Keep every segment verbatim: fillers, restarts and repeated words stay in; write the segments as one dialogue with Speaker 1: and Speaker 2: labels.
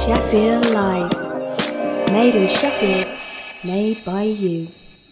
Speaker 1: Sheffield Live. Made in Sheffield, made by you.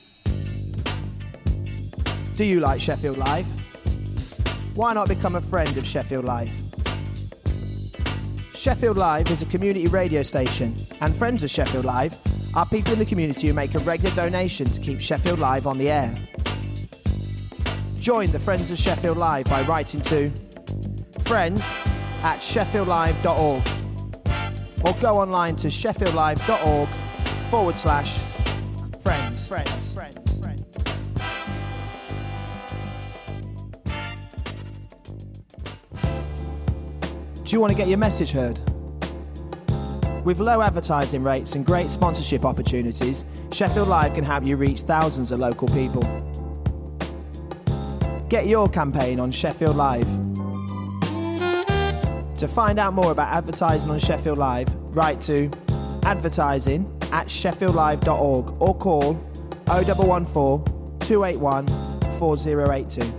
Speaker 2: Do you like Sheffield Live? Why not become a friend of Sheffield Live? Sheffield Live is a community radio station, and friends of Sheffield Live are people in the community who make a regular donation to keep Sheffield Live on the air. Join the Friends of Sheffield Live by writing to friends at sheffield live dot org or go online to sheffield live dot org forward slash friends. Friends. Friends. Friends. Do you want to get your message heard? With low advertising rates and great sponsorship opportunities, Sheffield Live can help you reach thousands of local people. Get your campaign on Sheffield Live. To find out more about advertising on Sheffield Live, write to advertising at sheffield live dot org or call oh one one four, two eight one, four oh eight two.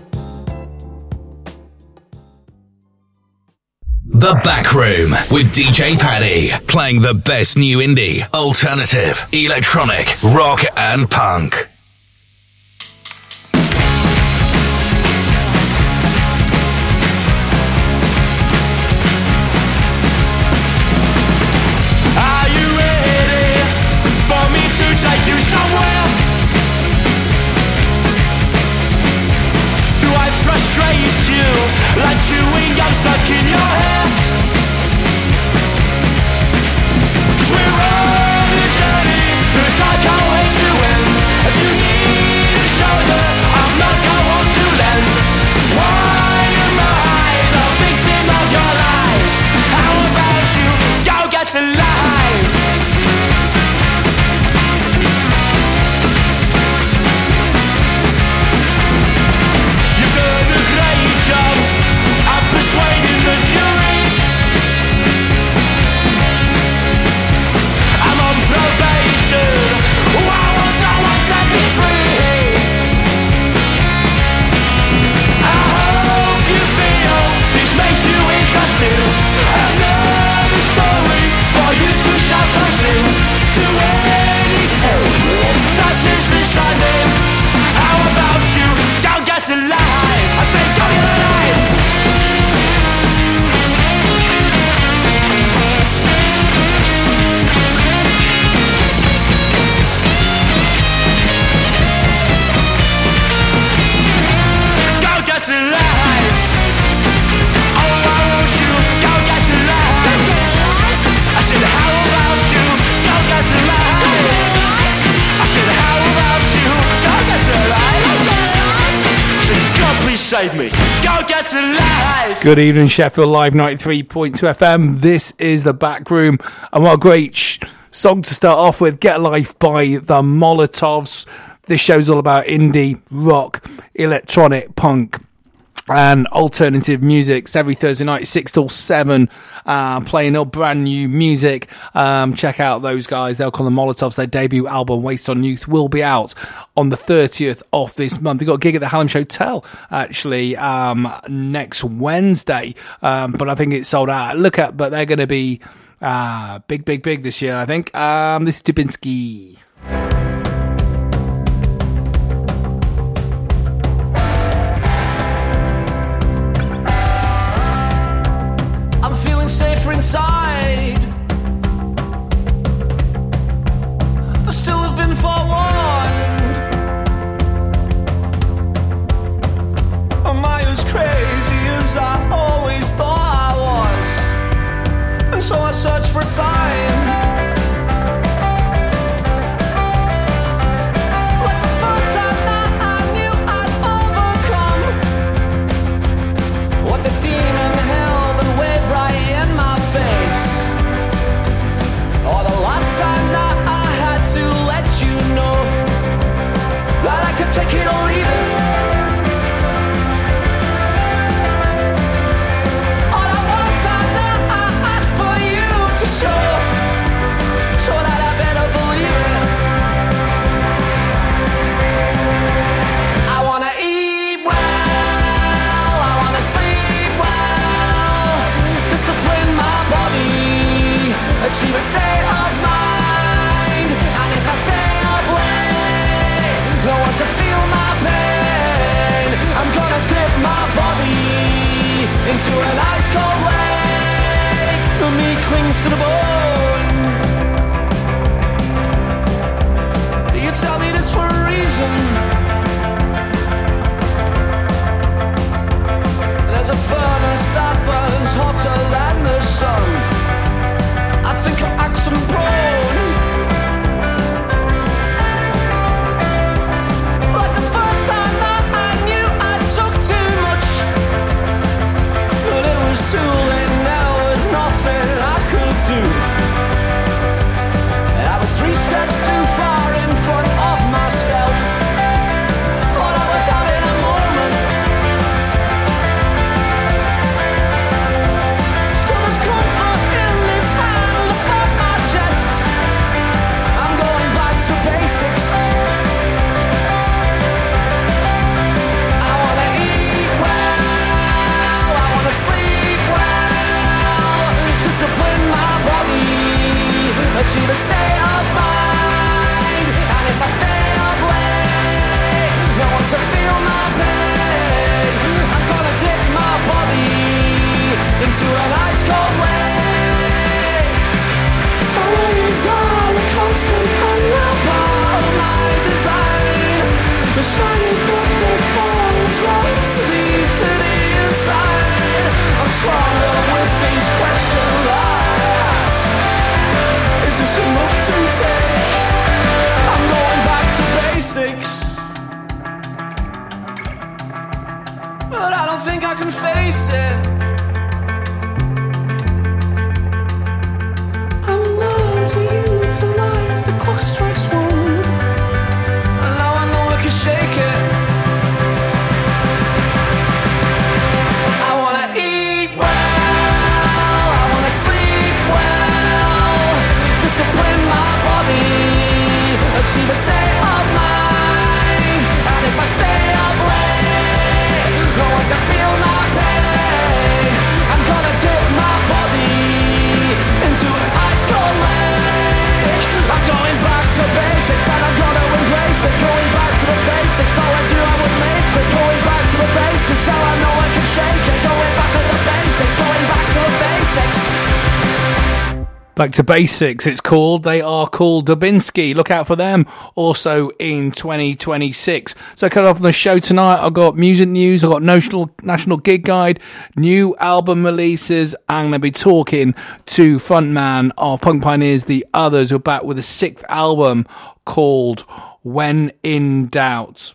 Speaker 3: The Back Room with D J Paddy, playing the best new indie, alternative, electronic, rock and punk.
Speaker 4: Are you ready for me to take you somewhere? Do I frustrate you like chewing gum stuck in your hair? 'Cause we're on a journey that I can't wait to end. If you need a shoulder, I'm not going to lend. Why am I the victim of your lies? How about you go get alive? You've done a great job of persuading the jury. I'm on probation. Why won't someone set me free? I hope you feel this makes you interested. Another story for you to shout or sing to anything that is listening. How about you go get alive? I say go get alive. Go get alive. Oh, I want you, go get alive. I said, how about you, go get alive. I said, how about you, go get alive. I said, God, please save me. Go get alive.
Speaker 5: Good evening, Sheffield Live ninety-three point two F M. This is The Back Room, and what a great sh- song to start off with, Get Life by the Molotovs. This show's all about indie, rock, electronic, punk and alternative music. It's every Thursday night, six till seven, uh, playing all brand new music. Um, check out those guys. They'll call them Molotovs. Their debut album, Waste on Youth, will be out on the thirtieth of this month. They've got a gig at the Hallam Hotel, actually, um, next Wednesday. Um, but I think it's sold out. Look at, but they're going to be, uh, big, big, big this year, I think. Um, this is Dubinsky.
Speaker 4: I'm feeling safer inside, but still have been forewarned. Am I as crazy as I always thought I was? And so I searched for a sign. Like the first time that I knew I'd overcome what the demon held and waved right in my face. Or the last time that I had to let you know that I could take it or leave it. Or the one time that I asked for you to show achieve a state of mind. And if I stay up late, no one to feel my pain, I'm gonna dip my body into an ice cold lake. The meat clings to the bone. You tell me this for a reason. There's a furnace that burns hotter than the sun. I think I'm accident prone. Like the first time that I knew I took too much, but it was too late and there was nothing I could do. I was three steps too far in front of myself. Thought I was having a moment. Still there's comfort in this hand upon my chest. I'm going back to basics. I wanna eat well, I wanna sleep well, discipline my body, achieve a state of mind. And if I stay up late, no one to feel my pain, I'm gonna dip my body into an ice cold lake. My ways are a constant and a part of my design. The shiny book that calls from deep to the inside. I'm stronger with these questions I ask. Is this enough to take? I'm going back to basics, but I don't think I can face it. I will learn to utilize the clock strikes one, and now I know I can shake it. I wanna eat well, I wanna sleep well, discipline my body, achieve a state of mind. And if I stay up late, no one to feel my pain, I'm gonna dip my body into an ice cold lake. I'm going back to basics and I'm gonna embrace it. Going back to the basics, always knew I would make it. Going back to the basics, now I know I can shake it. Going back to the basics, going back to the basics.
Speaker 5: Back to basics, it's called. They are called Dubinsky. Look out for them also in twenty twenty-six. So coming up on the show tonight, I've got music news, I've got National National Gig Guide, new album releases, and I'm going to be talking to frontman of Punk Pioneers, The Others, who are back with a sixth album called When in Doubt.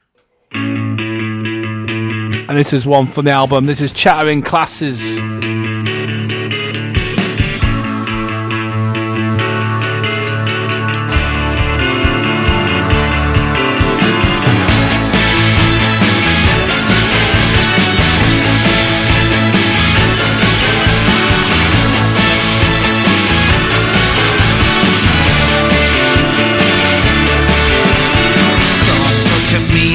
Speaker 5: And this is one from the album. This is Chattering Classes.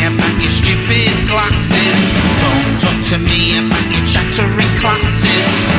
Speaker 6: To me about your chattering classes.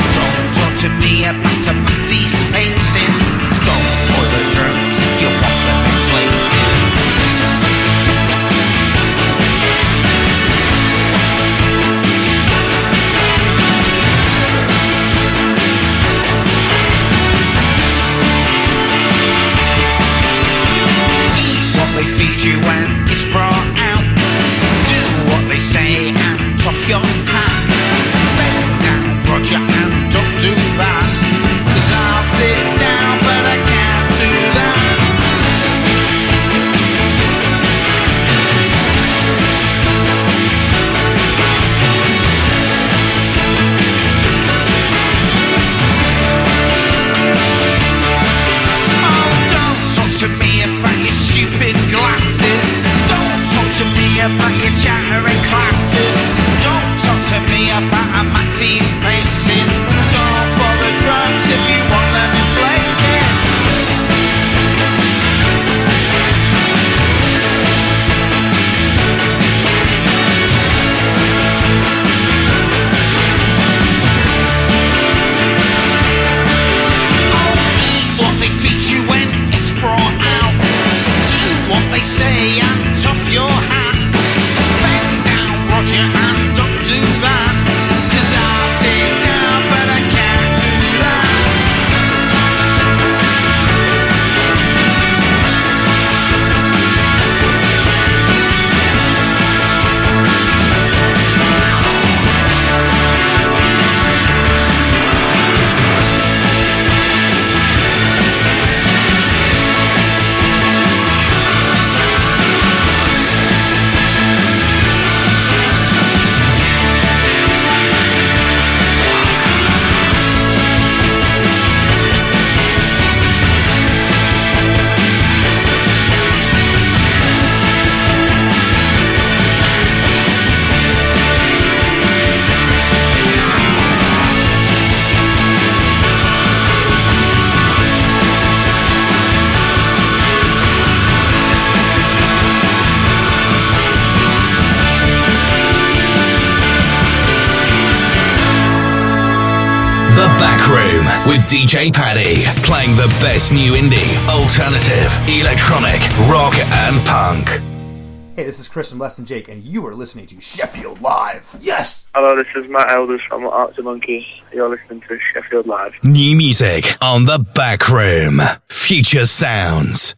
Speaker 3: with D J Paddy, playing the best new indie, alternative, electronic, rock and punk.
Speaker 6: Hey, this is Chris from Less Than Jake, and you are listening to Sheffield Live. Yes!
Speaker 7: Hello, this is Matt Elders from Arctic Monkey. You're listening to Sheffield Live.
Speaker 3: New music on the Back Room. Future sounds.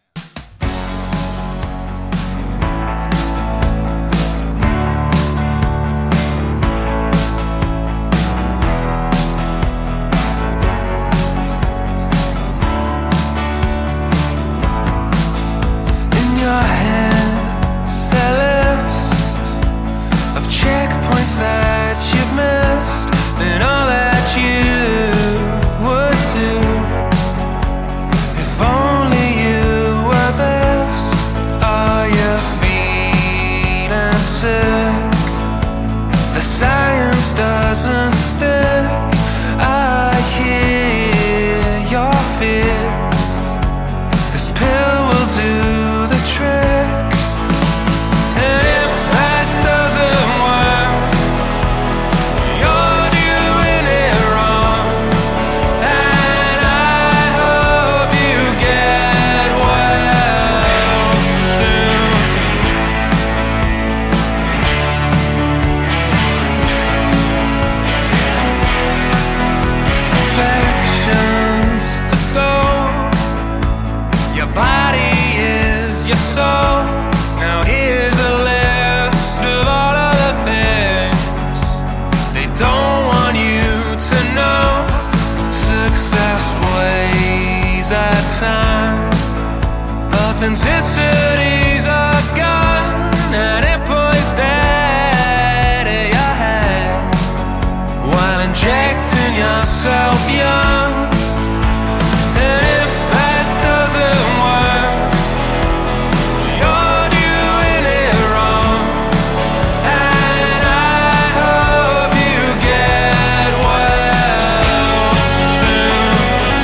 Speaker 4: Authenticity's a gun and it points dead at your head while injecting yourself young. And if that doesn't work, you're doing it wrong. And I hope you get well soon.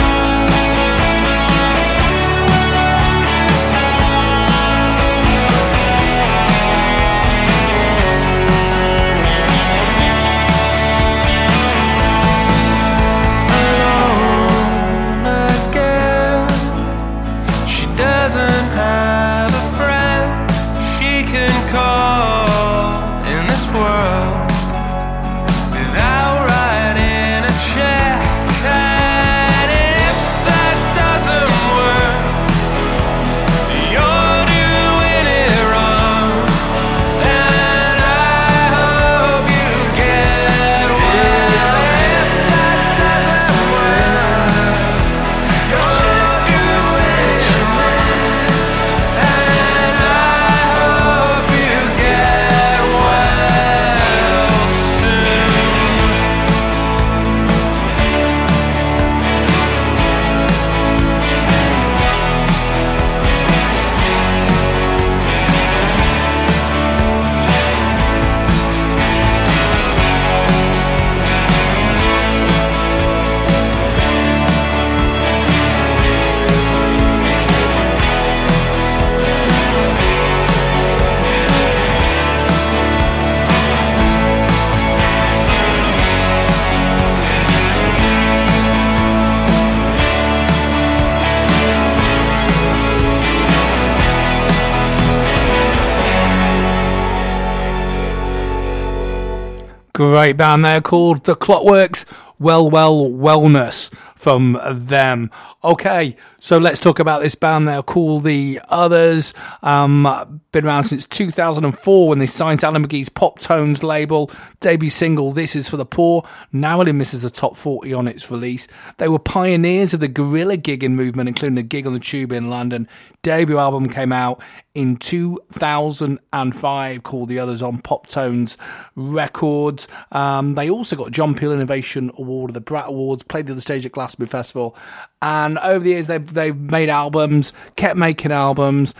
Speaker 5: Great band there called The Clockworks. Well, well, wellness from them. Okay, so let's talk about this band. They're called The Others. Um, been around since two thousand four when they signed to Alan McGee's Pop Tones label. Debut single, This Is For The Poor, narrowly misses the top forty on its release. They were pioneers of the guerrilla gigging movement, including a gig on the Tube in London. Debut album came out in two thousand five called The Others on Pop Tones Records. Um, they also got John Peel Innovation Award at the Brat Awards, played the other stage at Glastonbury Festival, and over the years they've they've made albums, kept making albums,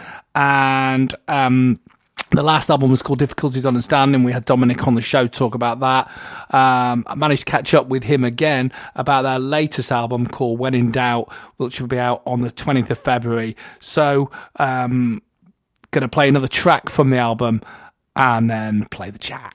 Speaker 5: and um, the last album was called Difficulties Understanding. We had Dominic on the show talk about that. Um, I managed to catch up with him again about their latest album called When in Doubt, which will be out on the twentieth of February. So, um, going to play another track from the album and then play the chat.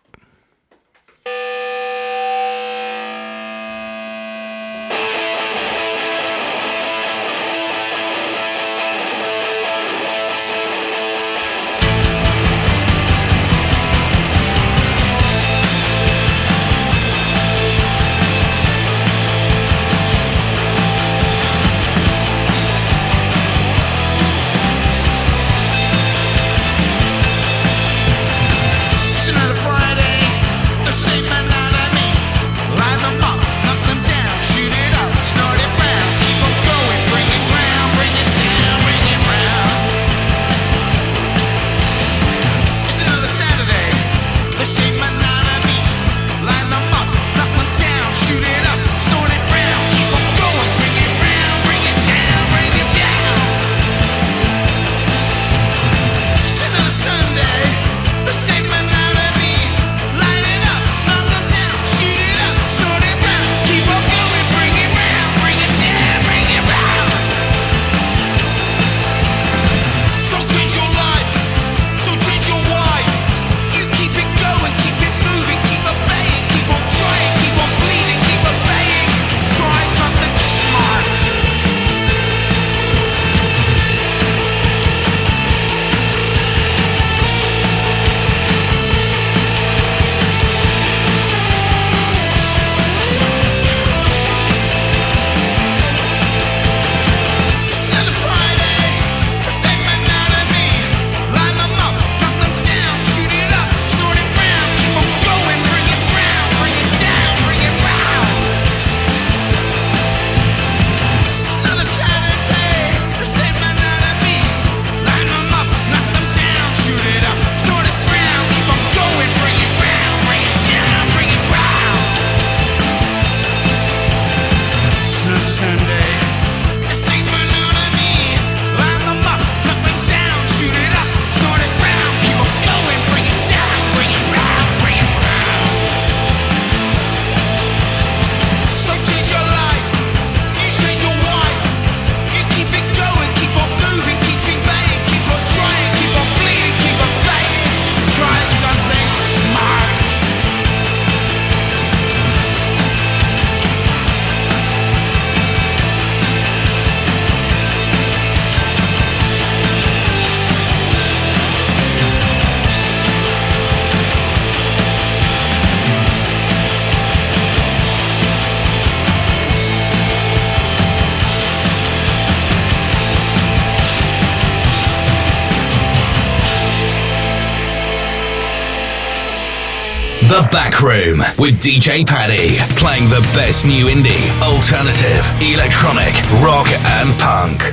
Speaker 3: The Back Room with D J Paddy, playing the best new indie, alternative, electronic, rock and punk.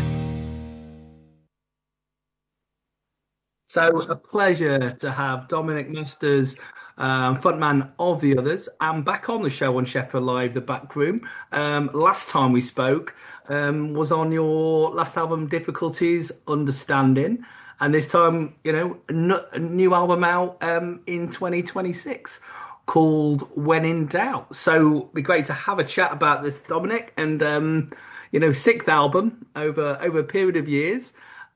Speaker 5: So a pleasure to have Dominic Masters, um, frontman of The Others, and back on the show on Sheffield Live, The Back Room. Um, last time we spoke um, was on your last album, Difficulties, Understanding. And this time, you know, n- a new album out um, in twenty twenty-six called When in Doubt. So it'd be great to have a chat about this, Dominic. And, um, you know, sixth album over, over a period of years.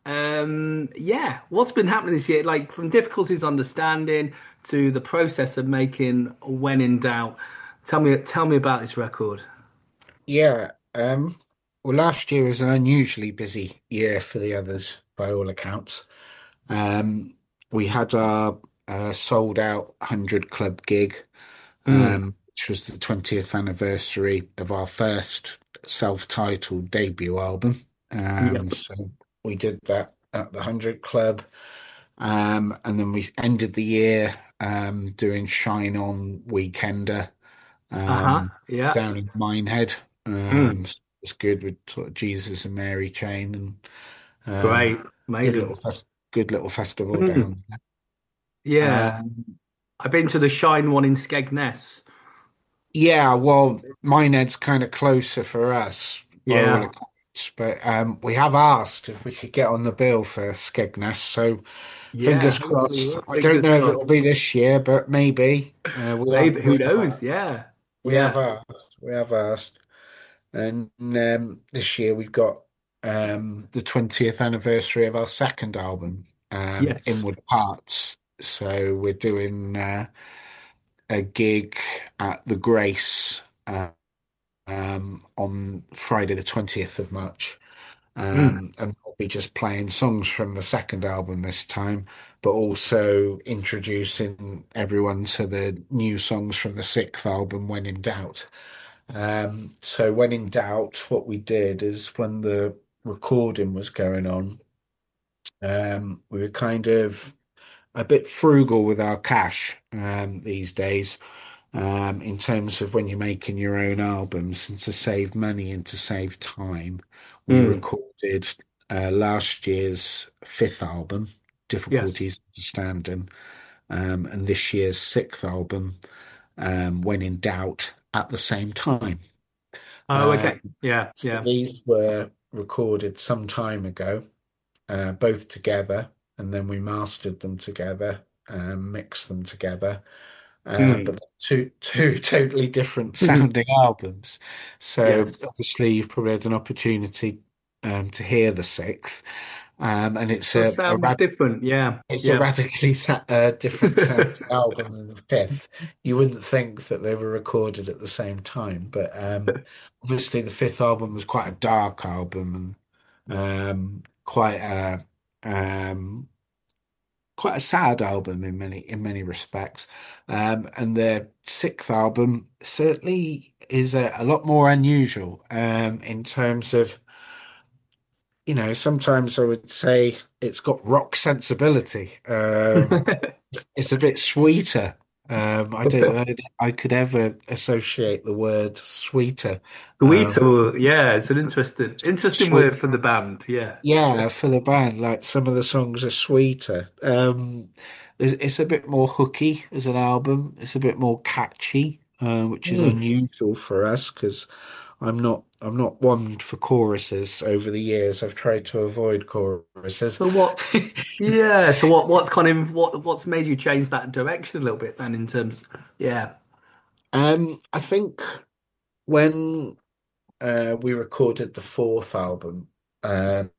Speaker 5: Um, yeah, what's been happening this year? Like from Difficulties Understanding to the process of making When in Doubt. Tell me, tell me about this record.
Speaker 8: Yeah, um, well, last year was an unusually busy year for The Others, by all accounts. Um, we had our uh, sold out one hundred Club gig, um, mm. which was the twentieth anniversary of our first self-titled debut album. Um, yep. So we did that at the one hundred Club, um, and then we ended the year um, doing Shine On Weekender um,
Speaker 5: uh-huh. yeah.
Speaker 8: down in Minehead. Um, mm. so it was good with sort of Jesus and Mary Chain and um,
Speaker 5: great, amazing,
Speaker 8: good little, fest- good little festival mm. down there.
Speaker 5: Yeah, um, I've been to the Shine one in Skegness.
Speaker 8: Yeah, well, Minehead's kind of closer for us.
Speaker 5: Yeah.
Speaker 8: But um, we have asked if we could get on the bill for Skegness, so yeah, fingers crossed. I don't know crossed. if it'll be this year, but maybe.
Speaker 5: Uh, we'll maybe have, who knows? Have, yeah,
Speaker 8: we
Speaker 5: yeah.
Speaker 8: have asked. We have asked, and um, this year we've got um, the twentieth anniversary of our second album, um, yes. Inward Parts. So we're doing uh, a gig at the Grace. Uh, Um, on Friday the twentieth of March, um, mm. and we'll be just playing songs from the second album this time, but also introducing everyone to the new songs from the sixth album, When in Doubt. Um, so When in Doubt, what we did is when the recording was going on, um, we were kind of a bit frugal with our cash um, these days. Um, in terms of when you're making your own albums, and to save money and to save time, we mm. recorded uh, last year's fifth album, Difficulties yes. Understanding, um, and this year's sixth album, um, When in Doubt, at the same time.
Speaker 5: Oh, okay. Um, yeah,
Speaker 8: so
Speaker 5: yeah.
Speaker 8: These were recorded some time ago, uh, both together, and then we mastered them together, um, mixed them together. Uh, mm. But two two totally different sounding albums. So yes. obviously you've probably had an opportunity um, to hear the sixth, um, and it's a,
Speaker 5: a rad-
Speaker 8: different.
Speaker 5: Yeah,
Speaker 8: it's
Speaker 5: yeah.
Speaker 8: a radically sa- uh, different sounding album than the fifth. You wouldn't think that they were recorded at the same time, but um, obviously the fifth album was quite a dark album and um, quite a. Um, quite a sad album in many in many respects, um, and the sixth album certainly is a, a lot more unusual um, in terms of, you know, sometimes I would say it's got rock sensibility. Um, it's, it's a bit sweeter. Um, I don't know I could ever associate the word sweeter.
Speaker 5: Sweeter, um, yeah, it's an interesting, interesting sweet, word for the band. Yeah,
Speaker 8: yeah, for the band. Like some of the songs are sweeter. Um, it's, it's a bit more hooky as an album. It's a bit more catchy, uh, which is mm. unusual for us because I'm not. I'm not one for choruses. Over the years, I've tried to avoid choruses.
Speaker 5: So what? yeah. So what? What's kind of what? What's made you change that direction a little bit then? In terms, yeah.
Speaker 8: Um, I think when uh, we recorded the fourth album, um,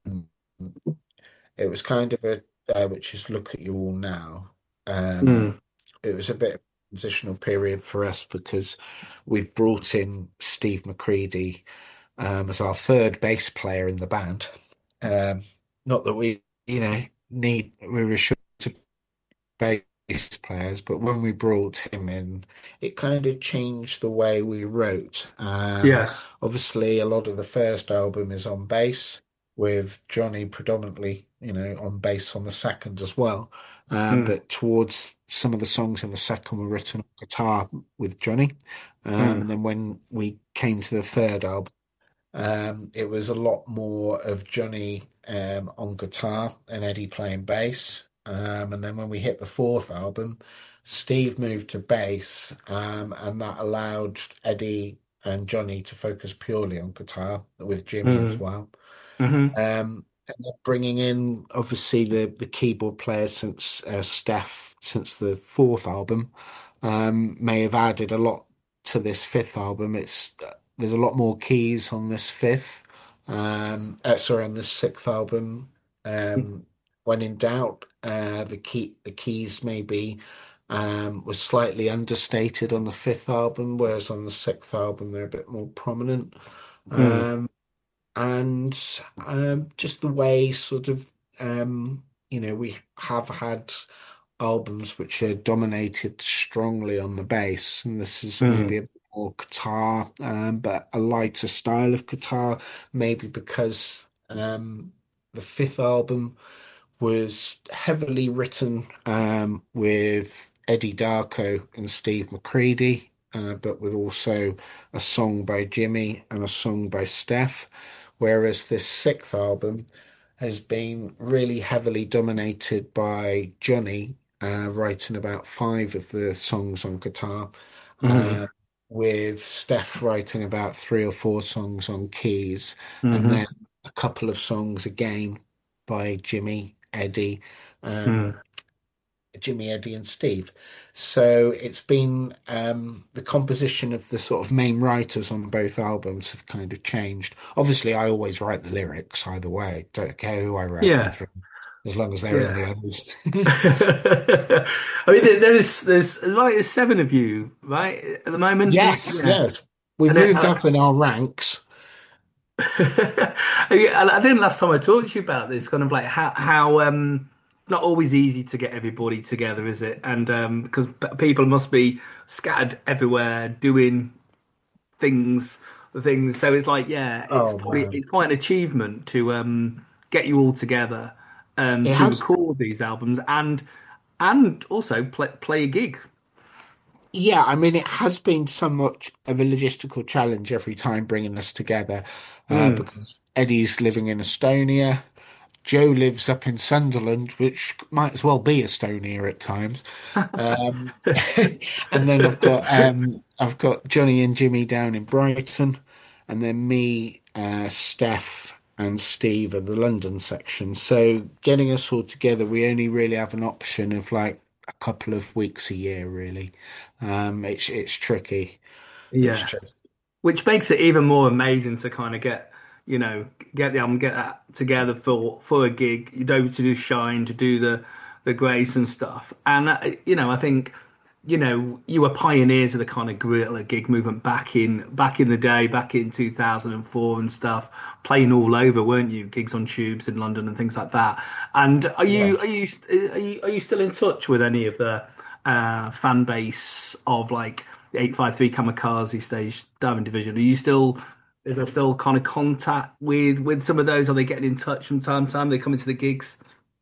Speaker 8: it was kind of a uh, which is Look at You All Now. Um, mm. It was a bit of a transitional period for us because we'd brought in Steve McCready. Um, as our third bass player in the band. Um, not that we, you know, need, we were short of bass players, but when we brought him in, it kind of changed the way we wrote. Um,
Speaker 5: yes.
Speaker 8: Obviously, a lot of the first album is on bass. with Johnny predominantly, you know, on bass on the second as well. Uh,
Speaker 5: Mm.
Speaker 8: but towards some of the songs in the second were written on guitar with Johnny. Um,
Speaker 5: Mm.
Speaker 8: and then when we came to the third album, um, it was a lot more of Johnny um, on guitar and Eddie playing bass. Um, and then when we hit the fourth album, Steve moved to bass, um, and that allowed Eddie and Johnny to focus purely on guitar with Jimmy as
Speaker 5: Mm.
Speaker 8: well.
Speaker 5: Mm-hmm.
Speaker 8: Um, and then bringing in obviously the the keyboard player since uh, Steph since the fourth album um, may have added a lot to this fifth album. It's there's a lot more keys on this fifth, um, uh, sorry, on this sixth album. Um, when in doubt, uh, the key the keys maybe um, was slightly understated on the fifth album, whereas on the sixth album they're a bit more prominent.
Speaker 5: Mm.
Speaker 8: Um, and um, just the way sort of um, you know we have had albums which are dominated strongly on the bass, and this is
Speaker 5: Mm.
Speaker 8: maybe a bit more guitar, um, but a lighter style of guitar, maybe because um, the fifth album was heavily written um, with Eddie Darko and Steve McCready, uh, but with also a song by Jimmy and a song by Steph, whereas this sixth album has been really heavily dominated by Johnny, uh, writing about five of the songs on guitar,
Speaker 5: Mm.
Speaker 8: uh, with Steph writing about three or four songs on keys, and
Speaker 5: Mm-hmm.
Speaker 8: then a couple of songs again by Jimmy, Eddie, um,
Speaker 5: Mm.
Speaker 8: Jimmy, Eddie, and Steve. So it's been um, the composition of the sort of main writers on both albums have kind of changed. Obviously, I always write the lyrics either way. Don't care who I write
Speaker 5: Yeah.
Speaker 8: with, as long as they're in the
Speaker 5: Yeah.
Speaker 8: others.
Speaker 5: I mean, there- there's there's like there's seven of you, right, at the moment.
Speaker 8: Yes,
Speaker 5: Yeah.
Speaker 8: yes. We
Speaker 5: And it-
Speaker 8: moved
Speaker 5: uh,
Speaker 8: up in our ranks.
Speaker 5: Yeah, I think last time I talked to you about this, kind of like how how um not always easy to get everybody together, is it? And um because p- people must be scattered everywhere doing things, things. So it's like, yeah, it's
Speaker 8: Oh
Speaker 5: probably
Speaker 8: man,
Speaker 5: it's quite an achievement to um get you all together um
Speaker 8: it
Speaker 5: to
Speaker 8: has.
Speaker 5: record these albums and and also play play a gig.
Speaker 8: Yeah, I mean, it has been somewhat of a logistical challenge every time bringing us together, uh,
Speaker 5: Mm.
Speaker 8: because Eddie's living in Estonia. Joe lives up in Sunderland, which might as well be Estonia at times. Um, and then I've got um, I've got Johnny and Jimmy down in Brighton, and then me, uh, Steph, and Steve at the London section. So getting us all together, we only really have an option of like a couple of weeks a year, really. Um, it's it's tricky. It's
Speaker 5: Yeah.
Speaker 8: tricky.
Speaker 5: Which makes it even more amazing to kind of get, you know, get the album, get that together for for a gig. You know, to do Shine, to do the the Grace and stuff. And uh, you know, I think, you know, you were pioneers of the kind of guerrilla gig movement back in back in the day, back in two thousand four and stuff, playing all over, weren't you? Gigs on tubes in London and things like that. And are
Speaker 8: Yeah.
Speaker 5: you are you are you are you still in touch with any of the uh, fan base of like the eight five three Kamikaze stage diving division? Are you still is there still kind of contact with with some of those? Are they getting in touch from time to time? They come into the gigs?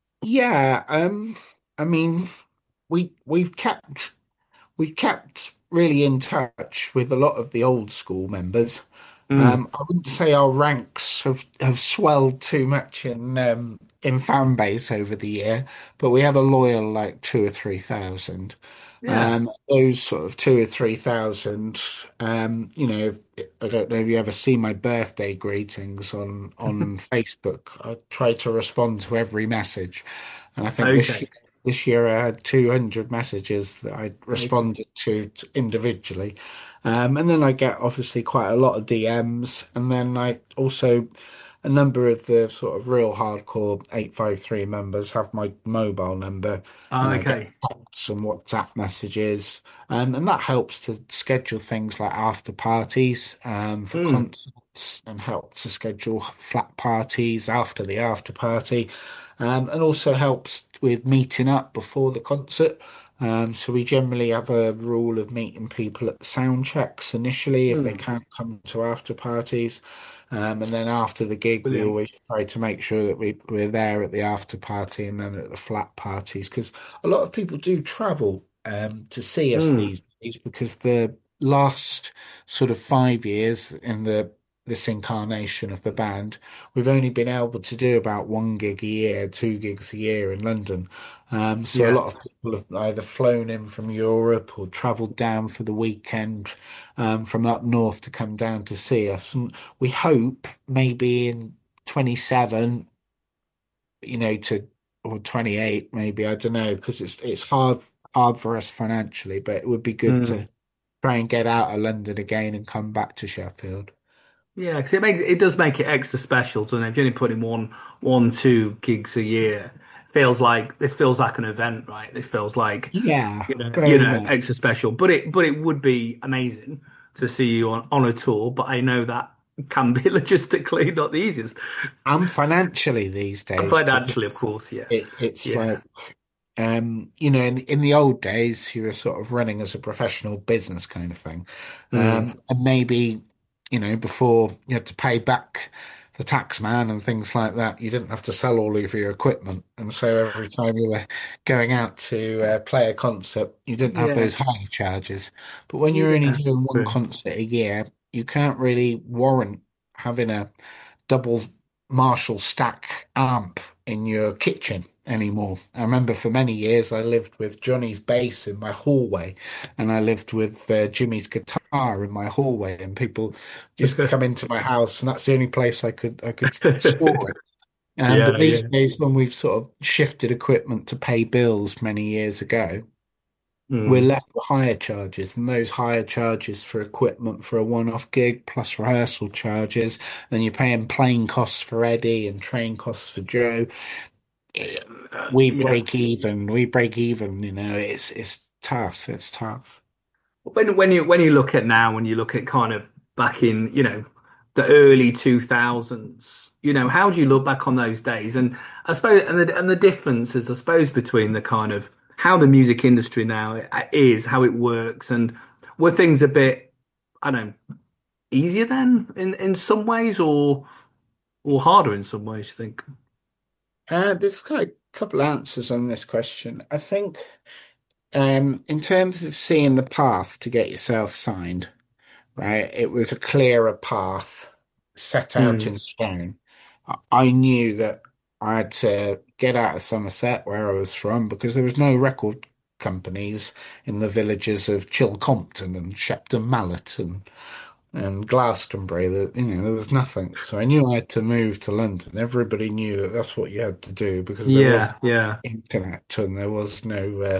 Speaker 8: Yeah, um, I mean, we we've kept we kept really in touch with a lot of the old school members.
Speaker 5: Mm.
Speaker 8: Um, I wouldn't say our ranks have, have swelled too much in um, in fan base over the year, but we have a loyal like two or three thousand.
Speaker 5: Yeah.
Speaker 8: Um, those sort of two or three thousand. Um, you know, I don't know if you ever see my birthday greetings on on Facebook. I try to respond to every message, and I think this
Speaker 5: Okay.
Speaker 8: this year I had two hundred messages that I responded to t- individually. Um, and then I get obviously quite a lot of D Ms. And then I also, a number of the sort of real hardcore eight five three members have my mobile number,
Speaker 5: Oh,
Speaker 8: and I get
Speaker 5: okay.
Speaker 8: texts and WhatsApp messages. Um, and that helps to schedule things like after parties um, for
Speaker 5: Mm.
Speaker 8: concerts, and help to schedule flat parties after the after party. Um, and also helps with meeting up before the concert. Um, so we generally have a rule of meeting people at the sound checks initially if they
Speaker 5: Mm,
Speaker 8: can't come to after parties. Um, and then after the gig, we
Speaker 5: brilliant.
Speaker 8: always try to make sure that we, we're there at the after party and then at the flat parties because a lot of people do travel um, to see us
Speaker 5: Mm,
Speaker 8: these days because the last sort of five years in the this incarnation of the band, we've only been able to do about one gig a year, two gigs a year in London. Um, so a
Speaker 5: yeah.
Speaker 8: lot of people have either flown in from Europe or travelled down for the weekend um, from up north to come down to see us. And we hope maybe in twenty-seven, you know, to or twenty-eight, maybe, I don't know, because it's it's hard hard for us financially, but it would be good
Speaker 5: Mm.
Speaker 8: to try and get out of London again and come back to Sheffield.
Speaker 5: Yeah, because it makes it does make it extra special. So if you're only putting one, one, two gigs a year, feels like this feels like an event, right? This feels like
Speaker 8: Yeah,
Speaker 5: you know, you
Speaker 8: very
Speaker 5: know,
Speaker 8: much.
Speaker 5: extra special. But it, but it would be amazing to see you on on a tour. But I know that can be logistically not the easiest.
Speaker 8: And financially these days,
Speaker 5: Financially, of
Speaker 8: because
Speaker 5: course, yeah,
Speaker 8: it, it's
Speaker 5: yeah,
Speaker 8: like Um, you know, in the, in the old days, you were sort of running as a professional business kind of thing.
Speaker 5: mm.
Speaker 8: Um, and maybe, you know, before you had to pay back the tax man and things like that, you didn't have to sell all of your equipment. And so every time you were going out to uh, play a concert, you didn't have
Speaker 5: Yeah,
Speaker 8: those high charges. But when you're only
Speaker 5: yeah,
Speaker 8: doing one
Speaker 5: true.
Speaker 8: concert a year, you can't really warrant having a double Marshall stack amp in your kitchen anymore. I remember for many years I lived with Johnny's bass in my hallway, and I lived with uh, Jimmy's guitar in my hallway, and people just come into my house, and that's the only place I could I could store it. Um,
Speaker 5: Yeah,
Speaker 8: but these
Speaker 5: yeah.
Speaker 8: days, when we've sort of shifted equipment to pay bills many years ago, we're
Speaker 5: Mm.
Speaker 8: left with higher charges, and those higher charges for equipment for a one-off gig plus rehearsal charges. Then you're paying plane costs for Eddie and train costs for Joe.
Speaker 5: Uh,
Speaker 8: We
Speaker 5: yeah.
Speaker 8: break even. We break even. You know, it's it's tough. It's tough.
Speaker 5: When when you when you look at now, when you look at kind of back in, you know, the early two thousands, you know, how do you look back on those days? And I suppose, and the and the differences, I suppose, between the kind of how the music industry now is, how it works, and were things a bit, I don't know, easier then in in some ways, or or harder in some ways, you think?
Speaker 8: Uh, there's quite a couple answers on this question. I think, um, in terms of seeing the path to get yourself signed, right? It was a clearer path set out
Speaker 5: Mm,
Speaker 8: in stone. I I knew that I had to get out of Somerset, where I was from, because there was no record companies in the villages of Chilcompton and Shepton Mallet and and Glastonbury. That you know there was nothing. So I knew I had to move to London. Everybody knew that that's what you had to do because there was
Speaker 5: yeah, yeah.
Speaker 8: internet and there was no uh,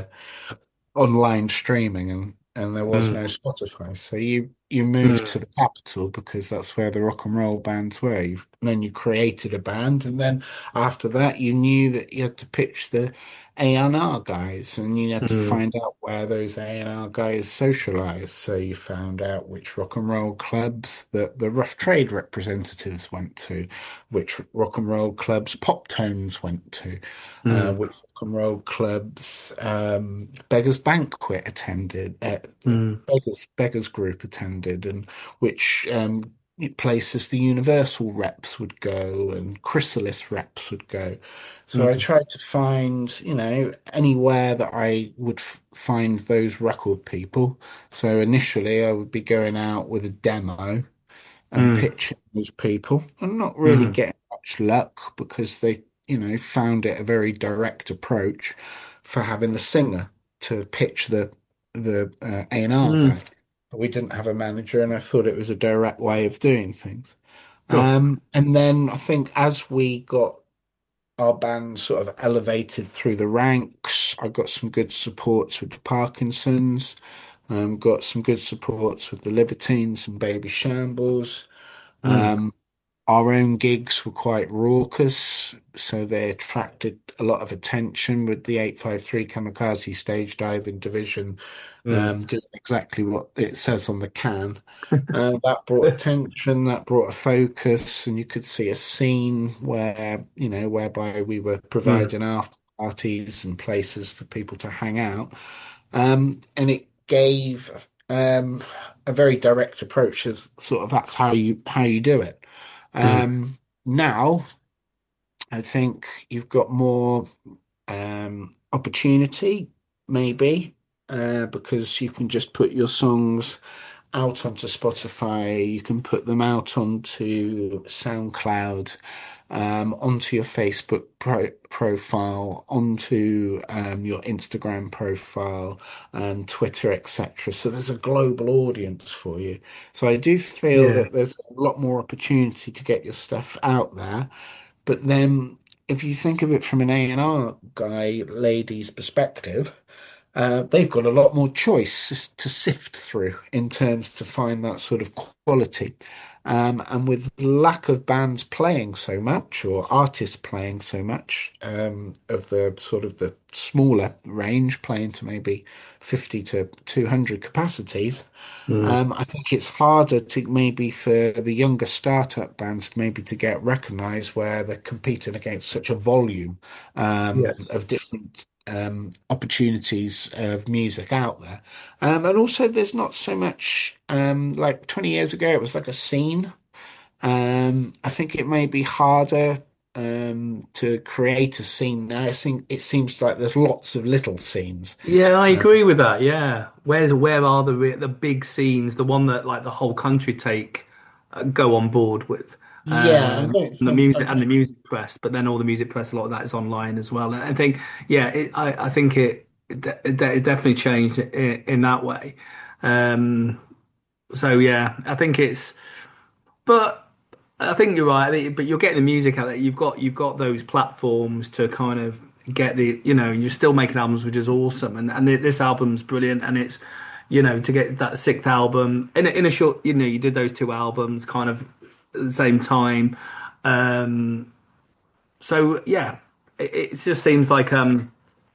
Speaker 8: online streaming and and there was no
Speaker 5: Mm,
Speaker 8: Spotify. So you you moved to
Speaker 5: mm,
Speaker 8: the capital because that's where the rock and roll bands were. You've, then you created a band, and then after that, you knew that you had to pitch the A and R guys, and you had to
Speaker 5: mm,
Speaker 8: find out where those A and R guys socialized. So you found out which rock and roll clubs that the Rough Trade representatives went to, which rock and roll clubs Pop Tones went to, uh,
Speaker 5: mm,
Speaker 8: which rock and roll clubs um, Beggars Banquet attended, uh,
Speaker 5: mm,
Speaker 8: Beggars Beggars Group attended, and which um, places the Universal reps would go and Chrysalis reps would go. So I
Speaker 5: mm,
Speaker 8: tried to find, you know, anywhere that I would f find those record people. So initially I would be going out with a demo and
Speaker 5: mm,
Speaker 8: pitching those people and not really
Speaker 5: mm,
Speaker 8: getting much luck because they, you know, found it a very direct approach for having the singer to pitch the the uh, A and R guy.
Speaker 5: mm.
Speaker 8: But we didn't have a manager, and I thought it was a direct way of doing things.
Speaker 5: Sure.
Speaker 8: Um, and then I think as we got our band sort of elevated through the ranks, I got some good supports with the Parkinsons, um, got some good supports with the Libertines and Baby Shambles.
Speaker 5: Mm,
Speaker 8: Um, our own gigs were quite raucous, so they attracted a lot of attention with the eight five three Kamikaze stage diving division
Speaker 5: mm,
Speaker 8: um, doing exactly what it says on the can. Uh, that brought attention, that brought a focus, and you could see a scene where, you know, whereby we were
Speaker 5: mm,
Speaker 8: providing after parties and places for people to hang out. Um, and it gave um, a very direct approach of sort of that's how you how you do it. Um, mm. Now, I think you've got more um, opportunity, maybe, uh, because you can just put your songs out onto Spotify, you can put them out onto SoundCloud, um, onto your Facebook pro- profile, onto um, your Instagram profile, and Twitter, et cetera. So there's a global audience for you. So I do feel yeah. that there's a lot more opportunity to get your stuff out there. But then, if you think of it from an A and R guy, lady's perspective, Uh, they've got a lot more choice to sift through in terms to find that sort of quality. Um, and with lack of bands playing so much or artists playing so much um, of the sort of the smaller range, playing to maybe fifty to two hundred capacities, mm. um, I think it's harder to maybe for the younger startup bands maybe to get recognised where they're competing against such a volume um, yes. of different Um, opportunities of music out there. Um, and also there's not so much, um, like twenty years ago, it was like a scene. Um, I think it may be harder um, to create a scene now. I think it seems like there's lots of little scenes.
Speaker 9: Yeah, I agree um, with that. Yeah. Where's, where are the, the big scenes, the one that like the whole country take, uh, go on board with?
Speaker 8: Yeah,
Speaker 9: um, and the music and the music press, but then all the music press, a lot of that is online as well. And I think, yeah, it, I, I think it, it, it definitely changed in, in that way. Um, so yeah, I think it's, but I think you're right. I think, but you're getting the music out there. You've got you've got those platforms to kind of get the, you know, you're still making albums, which is awesome. And and this album's brilliant, and it's, you know, to get that sixth album in a, in a short, you know, you did those two albums kind of at the same time, um, so yeah, it, it just seems like um,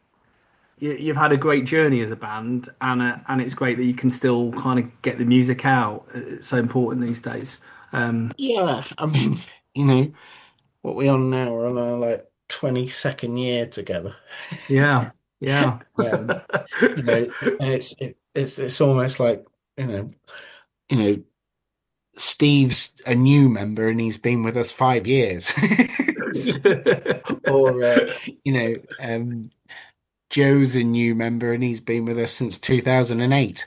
Speaker 9: you, you've had a great journey as a band, and uh, and it's great that you can still kind of get the music out. It's so important these days. Um,
Speaker 8: yeah, I mean, you know, what we on now? We're on our like twenty-second year together.
Speaker 9: Yeah, yeah.
Speaker 8: um, you know, and it's it, it's it's almost like you know, you know. Steve's a new member and he's been with us five years. or, uh, you know, um, Joe's a new member and he's been with us since two thousand eight.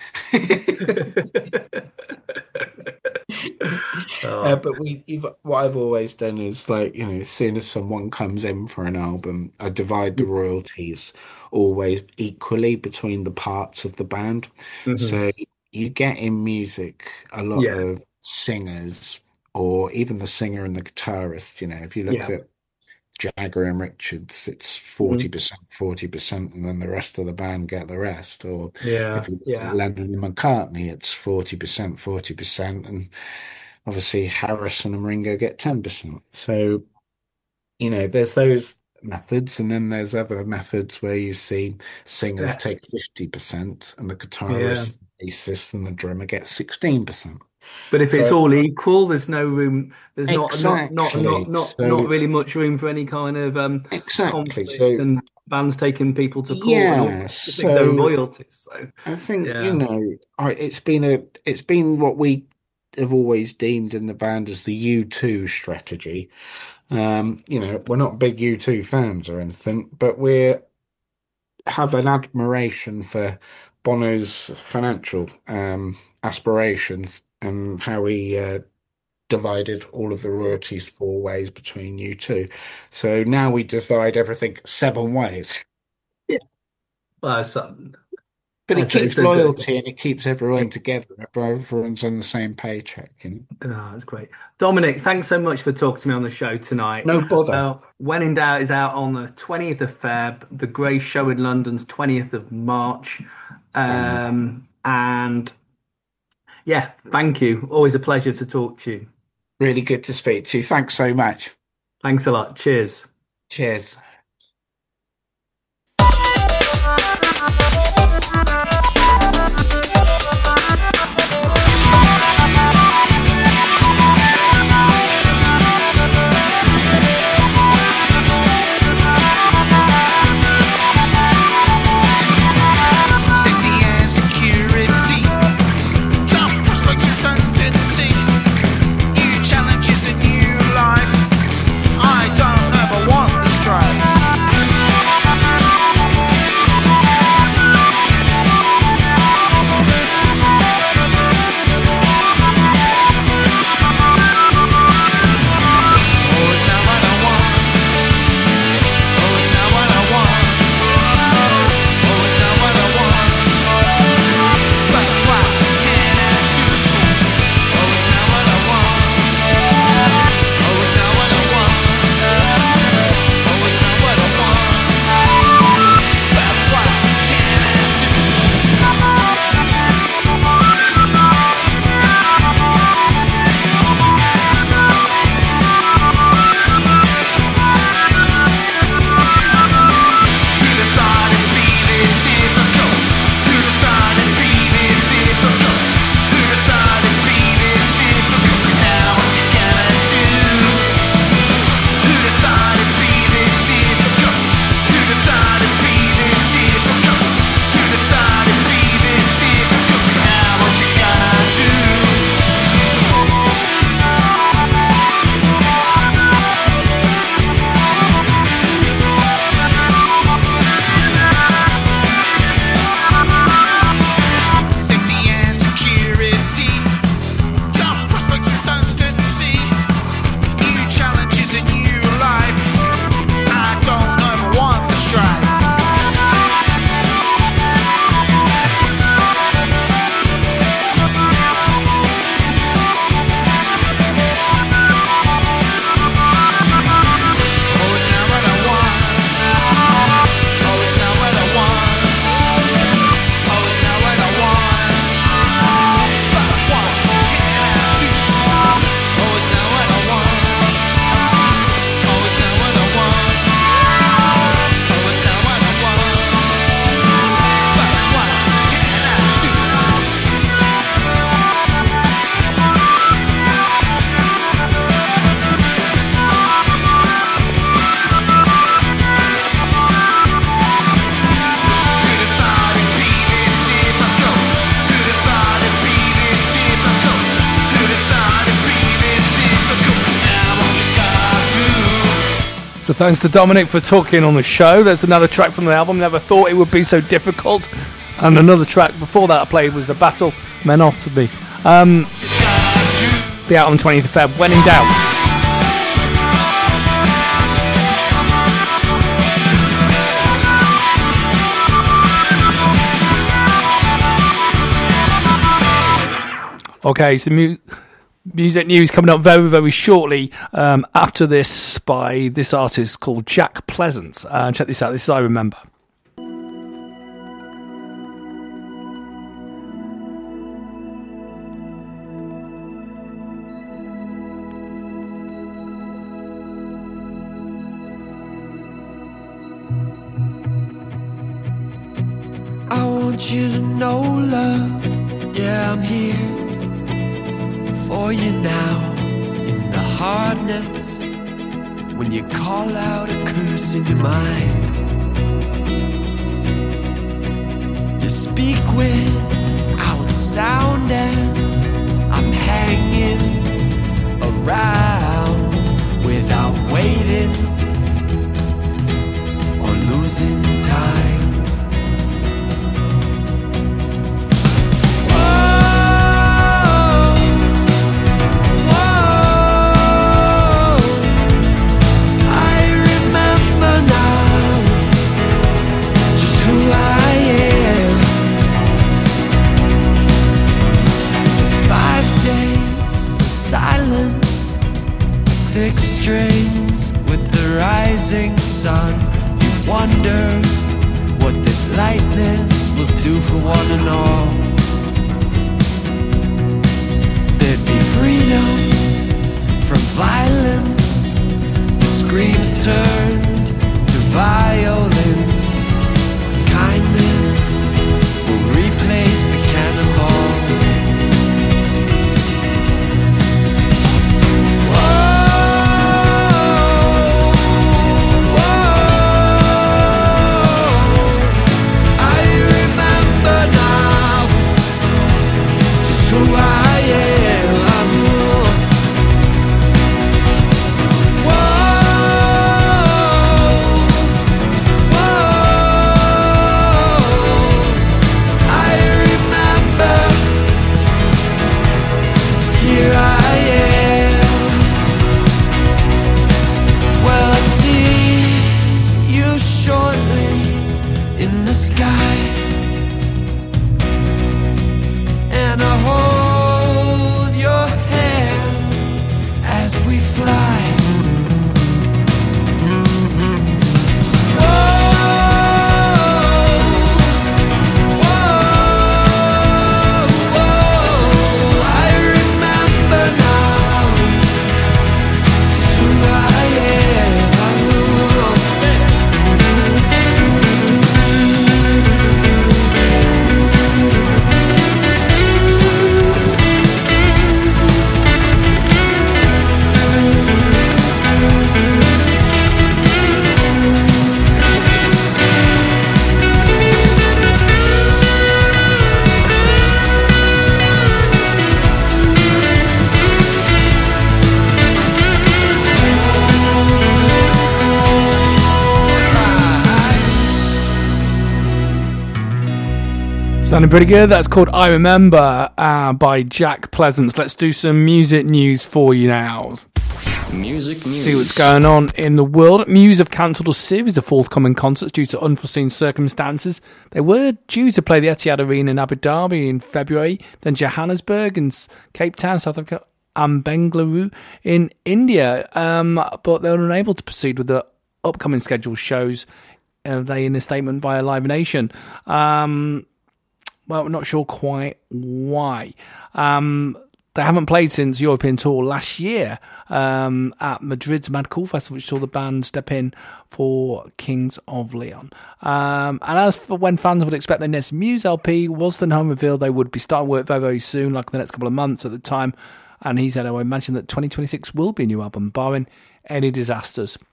Speaker 8: oh. uh, but we, you've, what I've always done is like, you know, as soon as someone comes in for an album, I divide the royalties always equally between the parts of the band. Mm-hmm. So you get in music a lot yeah. of singers, or even the singer and the guitarist. You know, if you look yeah. at Jagger and Richards, it's forty percent, forty percent, and then the rest of the band get the rest. Or
Speaker 9: yeah,
Speaker 8: if you look
Speaker 9: yeah.
Speaker 8: at Lennon and McCartney, it's forty percent, forty percent, and obviously Harrison and Ringo get ten percent. So, you know, there's those methods, and then there's other methods where you see singers yeah. take fifty percent, and the guitarist, yeah. bassist, and the drummer get sixteen percent.
Speaker 9: But if so, it's all equal, there's no room. There's
Speaker 8: exactly.
Speaker 9: not not not not, so, not really much room for any kind of um,
Speaker 8: exactly.
Speaker 9: conflict
Speaker 8: so,
Speaker 9: and bands taking people to court.
Speaker 8: Yeah,
Speaker 9: and
Speaker 8: so
Speaker 9: no royalties. So
Speaker 8: I think
Speaker 9: yeah.
Speaker 8: you know, it's been a it's been what we have always deemed in the band as the U two strategy. Um, you know, we're not big U two fans or anything, but we have an admiration for Bono's financial um, aspirations and how he uh, divided all of the royalties four ways between you two. So now we divide everything seven ways.
Speaker 9: Yeah. Well, something.
Speaker 8: But it keeps loyalty and it keeps everyone together. Everyone's on the same paycheck. You know?
Speaker 9: Oh, that's great. Dominic, thanks so much for talking to me on the show tonight.
Speaker 8: No bother.
Speaker 9: Uh, When in Doubt is out on the twentieth of Feb. The Grey Show in London's twentieth of March. Um, and yeah, thank you. Always a pleasure to talk to you.
Speaker 8: Really good to speak to you. Thanks so much.
Speaker 9: Thanks a lot. Cheers.
Speaker 8: Cheers.
Speaker 5: So thanks to Dominic for talking on the show. There's another track from the album. Never thought it would be so difficult. And another track before that I played was The Battle Men Off to Be. Um, be out on the twentieth of February. When in doubt. Okay, so mu- music news coming up very, very shortly um, after this by this artist called Jack Pleasance. Uh, check this out. This is I Remember.
Speaker 10: I want you to know, love, yeah, I'm here for you now. In the hardness, when you call out a curse in your mind, you speak without sound, and I'm hanging around without waiting or losing time. Six strings with the rising sun. You wonder what this lightness will do for one and all. There'd be freedom from violence. The screams turned to violins. Kindness will replace the cannonball. Who I am, I'm
Speaker 5: Sounding pretty good. That's called I Remember uh, by Jack Pleasance. Let's do some music news for you now.
Speaker 11: Music news.
Speaker 5: See what's going on in the world. Muse have cancelled a series of forthcoming concerts due to unforeseen circumstances. They were due to play the Etihad Arena in Abu Dhabi in February, then Johannesburg and Cape Town, South Africa, and Bengaluru in India. Um, but they were unable to proceed with the upcoming scheduled shows. Uh, they in a statement via Live Nation. Um, well, we're not sure quite why. Um, They haven't played since European tour last year um, at Madrid's Mad Cool Festival, which saw the band step in for Kings of Leon. Um, and as for when fans would expect their next Muse L P, Wolstenholme Home revealed they would be starting work very, very soon, like the next couple of months at the time. And he said, I imagine that twenty twenty-six will be a new album, barring any disasters.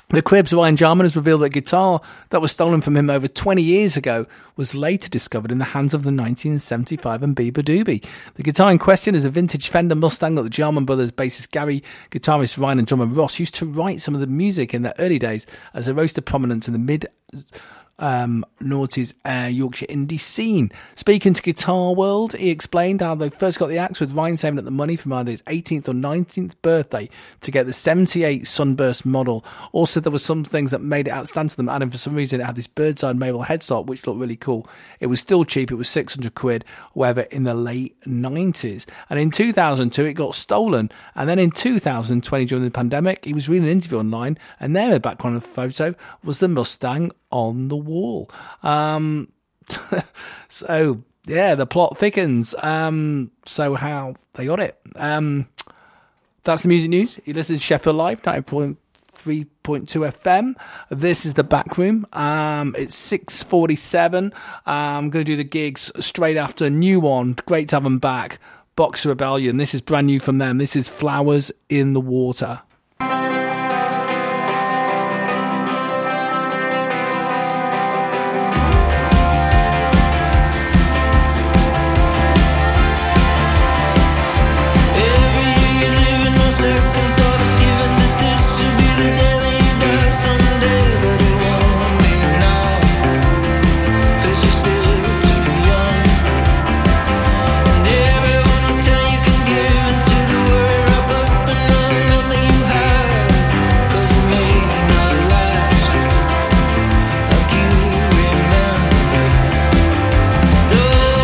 Speaker 5: The Cribs' Ryan Jarman has revealed that a guitar that was stolen from him over twenty years ago was later discovered in the hands of the nineteen seventy-five and Bieber Doobie. The guitar in question is a vintage Fender Mustang that the Jarman brothers, bassist Gary, guitarist Ryan and drummer Ross used to write some of the music in their early days as a roster prominent in the mid Um, noughties uh, Yorkshire indie scene. Speaking to Guitar World, he explained how they first got the axe, with Ryan saving up the money from either his eighteenth or nineteenth birthday to get the seventy-eight Sunburst model. Also, there were some things that made it outstand to them, and for some reason it had this bird's eye maple headstock which looked really cool. It was still cheap, it was six hundred quid, whatever, in the late nineties. And in two thousand two it got stolen, and then in two thousand twenty, during the pandemic, he was reading an interview online, and there in the background of the photo was the Mustang on the wall. Um, so yeah, the plot thickens. Um, so how they got it? Um, that's the music news. You listen to Sheffield Live, ninety point three point two F M. This is the back room. Um, it's six forty-seven. I'm going to do the gigs straight after a new one. Great to have them back. Boxer Rebellion. This is brand new from them. This is Flowers in the Water.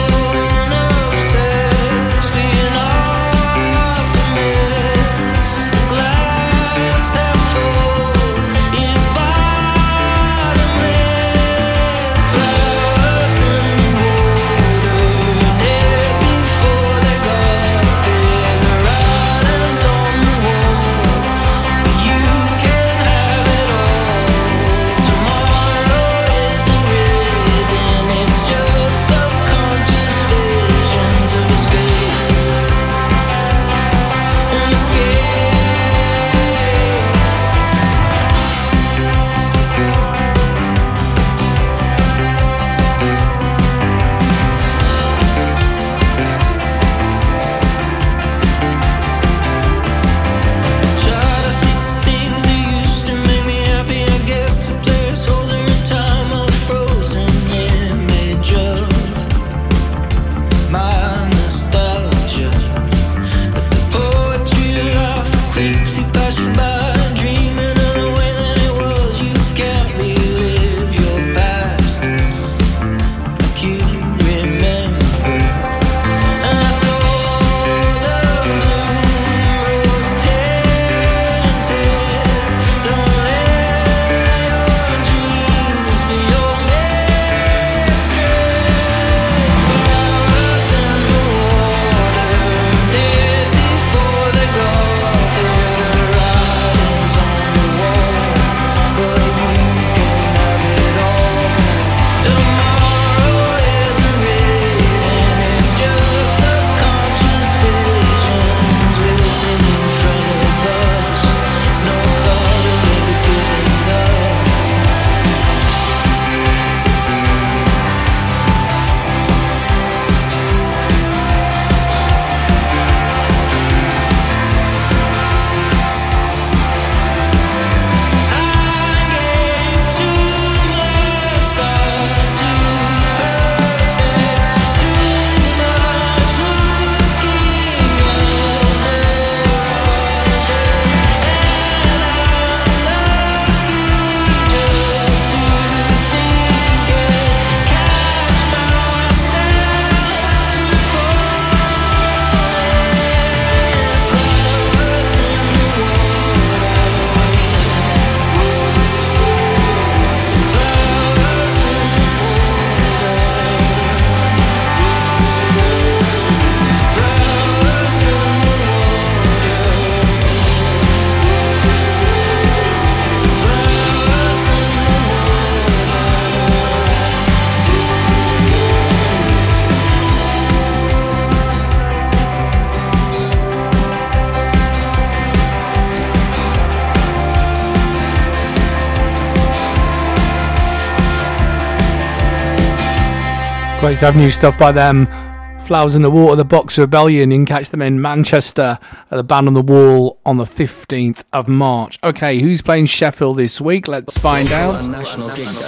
Speaker 10: Optimist
Speaker 5: Great to have new stuff by them. Flowers in the Water, the Box Rebellion. You can catch them in Manchester at the Band on the Wall on the fifteenth of March. Okay, who's playing Sheffield this week? Let's find out.
Speaker 11: National Gig Guide.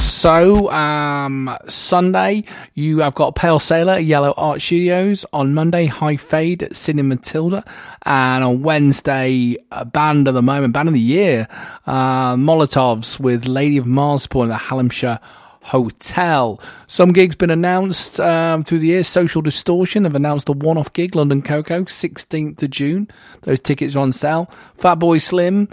Speaker 5: So, um, Sunday, you have got Pale Sailor at Yellow Art Studios. On Monday, High Fade at Sydney Matilda. And on Wednesday, a band of the moment, band of the year, uh, Molotovs with Lady of Marsport at the Hallamshire Hotel. Some gigs been announced um, through the year. Social Distortion have announced a one-off gig, London Coco, sixteenth of June. Those tickets are on sale. Fatboy Slim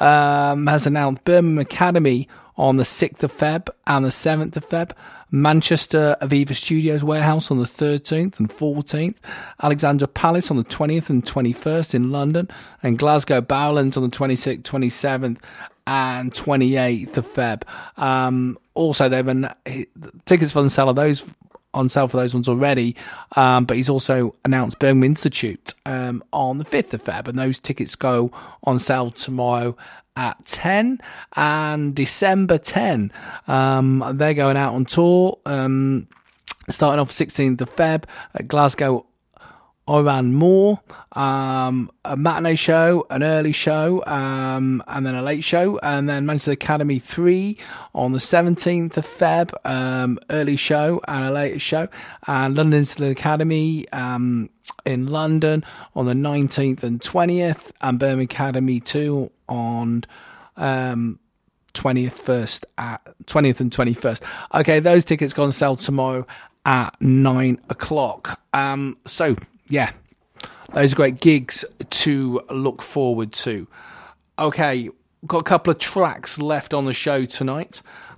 Speaker 5: um, has announced Birmingham Academy on the sixth of Feb and the seventh of Feb. Manchester Aviva Studios Warehouse on the thirteenth and fourteenth. Alexandra Palace on the twentieth and twenty-first in London. And Glasgow Bowlands on the twenty-sixth, twenty-seventh and twenty-eighth of Feb. Um, also, they've been tickets for the sale of those on sale for those ones already. Um, but he's also announced Birmingham Institute um, on the fifth of Feb, and those tickets go on sale tomorrow at ten. And December tenth, um, they're going out on tour. Um, starting off sixteenth of Feb at Glasgow Oran Moor, um, a matinee show, an early show, um, and then a late show, and then Manchester Academy three on the seventeenth of Feb, um, early show and a later show, and London Institute Academy, um, in London on the nineteenth and twentieth, and Birmingham Academy two on, um, twentieth first at twentieth and twenty-first. Okay, those tickets go on sale tomorrow at nine o'clock. Um, so, yeah, those are great gigs to look forward to. Okay, got a couple of tracks left on the show tonight.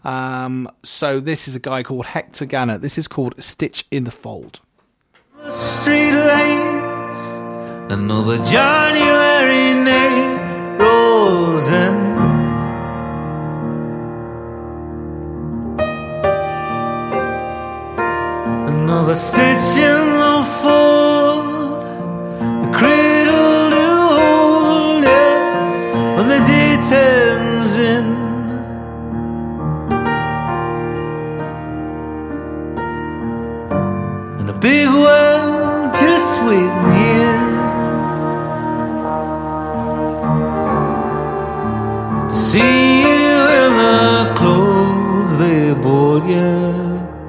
Speaker 5: Um, so this is a guy called Hector Gannett. This is called Stitch in the Fold.
Speaker 10: Street lights, another January night rolls in. Another stitch in the fold, a cradle to hold, yeah, when the day turns in. And a big world just waiting here to see you in the clothes they bought you.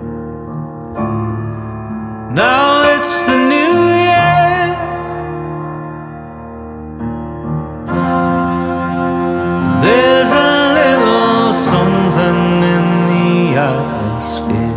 Speaker 10: Now it's the new year. There's a little something in the atmosphere.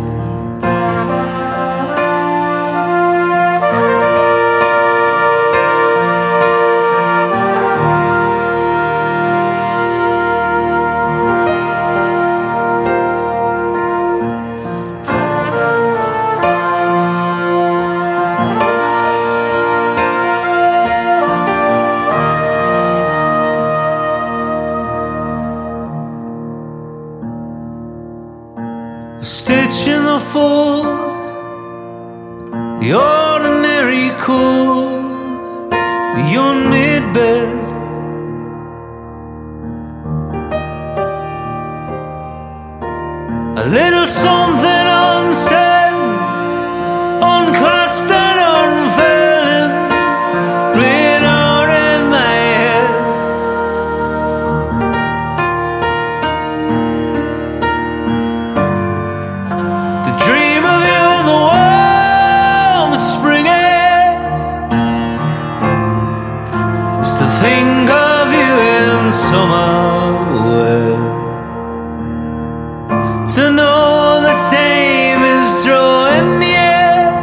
Speaker 10: Stitch in the fold, the ordinary cold, the unmade bed. A little something unsaid, unclasped and unfailing, playing out in my head. To dream of you in the warm spring air, is to think of you in summer weather. To know the time is drawing near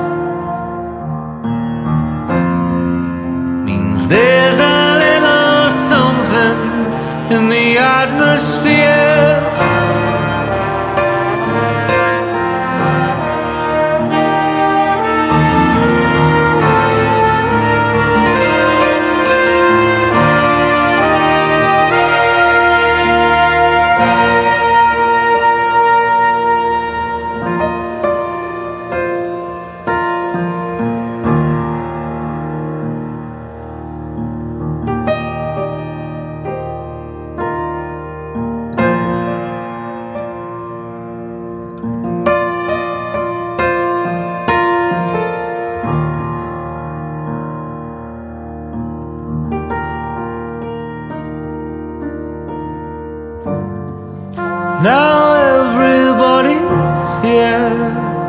Speaker 10: means there's a little something in the atmosphere. Now everybody's here.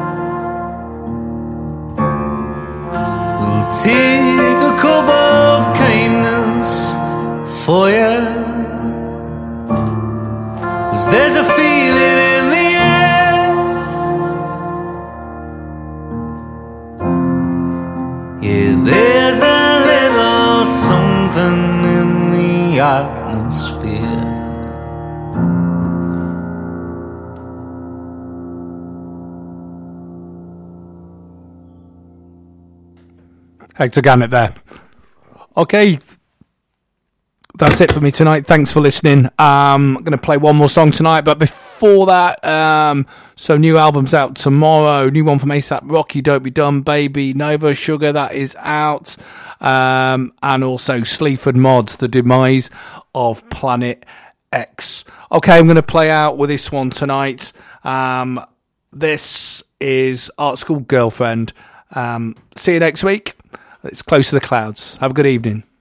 Speaker 10: We'll take a cup of kindness for you, 'cause there's a feeling in the air. Yeah, there's a little something in the atmosphere.
Speaker 5: Hector Gannett there. Okay, that's it for me tonight. Thanks for listening. Um, I'm going to play one more song tonight, but before that, um, so new album's out tomorrow. New one from ASAP Rocky, Don't Be Dumb, Baby, Nova Sugar, that is out. Um, and also Sleaford Mods, The Demise of Planet X. Okay, I'm going to play out with this one tonight. Um, this is Art School Girlfriend. Um, see you next week. It's Close to the Clouds. Have a good evening.